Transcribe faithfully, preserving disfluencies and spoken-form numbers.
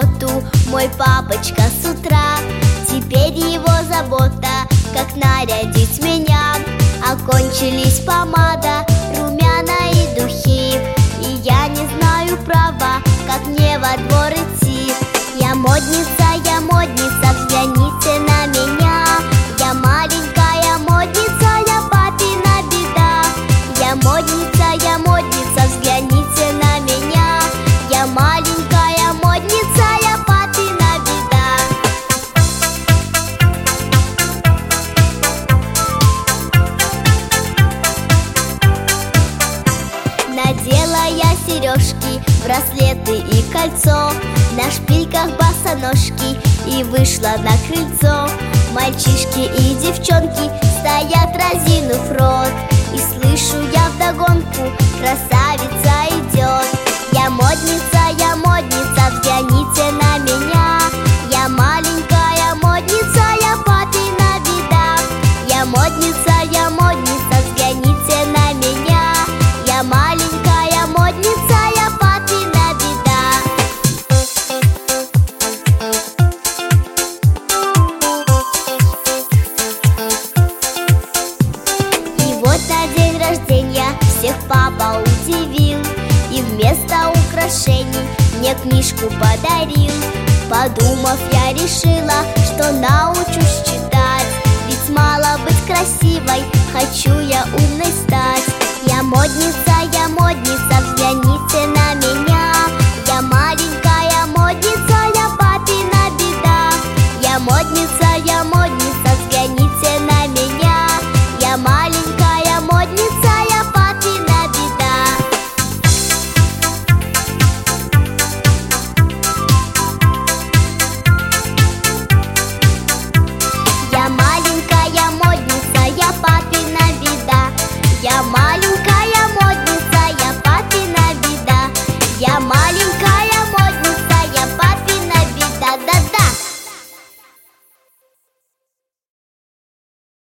работу мой папочка с утра. Теперь его забота, как нарядить меня. Окончились помада, румяна и духи, и я не знаю права, как мне во двор идти. Я модница, я модница, взгляните на меня. Я маленькая модница, я папина беда. Я модница, я модница, взгляните на меня. Я маленькая модница, я папина беда. Надела я сережки, браслеты и кольцо, на шпильках босоножки, и вышла на крыльцо. Мальчишки и девчонки стоят, разинув рот, и слышу я вдогонку: красавица идет. Я модница, я модница, взгляните на меня. Я маленькая модница, я папина беда. Я модница, я модница, взгляните на меня. Я маленькая модница, я папина беда. И вот на день рождения всех папа удивил, и вместо украшений мне книжку подарил. Подумав, я решила, что научусь читать, ведь мало быть красивой, хочу я умной стать. Я модница, я модница, взгляните